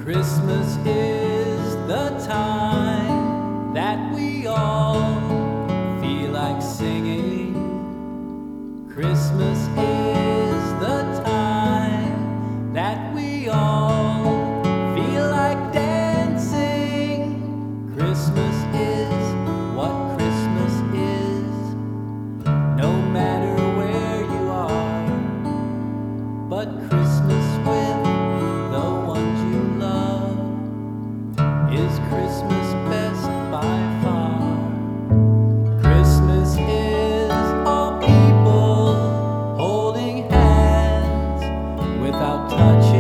Christmas is the time that we all feel like singing. Christmas is the time that we all feel like dancing. Christmas is what Christmas is, no matter where you are. But Christmas with the ones you love is Christmas best by far. Christmas is all people holding hands without touching.